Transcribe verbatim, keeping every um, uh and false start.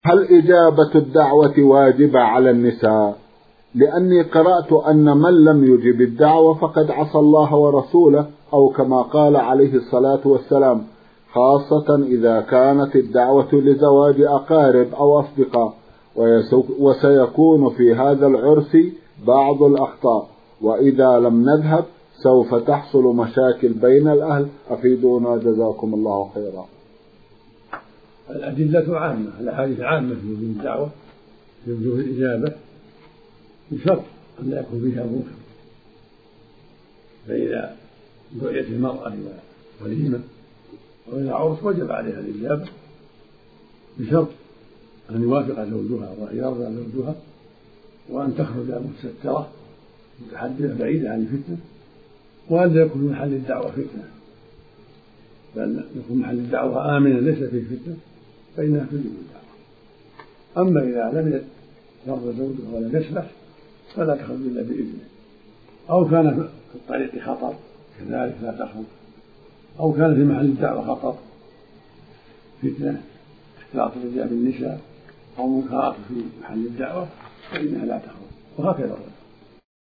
هل إجابة الدعوة واجبة على النساء؟ لأني قرأت أن من لم يجب الدعوة فقد عصى الله ورسوله، أو كما قال عليه الصلاة والسلام، خاصة إذا كانت الدعوة لزواج أقارب أو أصدقاء، وسيكون في هذا العرس بعض الأخطاء، وإذا لم نذهب سوف تحصل مشاكل بين الأهل. أفيدونا جزاكم الله خيرا. الأدلة عامة، الأحاديث عامة في وجوب الدعوة، في وجوب الإجابة، بشرط أن لا يكون فيها منكر. فإذا دعيت المرأة إلى وليمة أو إلى عرس وجب عليها الإجابة، بشرط أن يوافق زوجها ويرضى زوجها، وأن تخرج مستترة متحدثة بعيدة عن الفتنة، وأن لا يكون محل الدعوة فتنة، بل يكون محل الدعوة آمنا ليس فيه فتنة، فإنها تجب الدعوة. أما إذا لم يرضى زوجها ولا يسمح فلا تخرج إلا بإذنه، أو كان في الطريق خطر كذلك لا تخرج، أو كان في محل الدعوة خطر، فتنة اختلاط الرجال بالنساء أو منكرات في محل الدعوة، فإنها لا تخرج، وهكذا.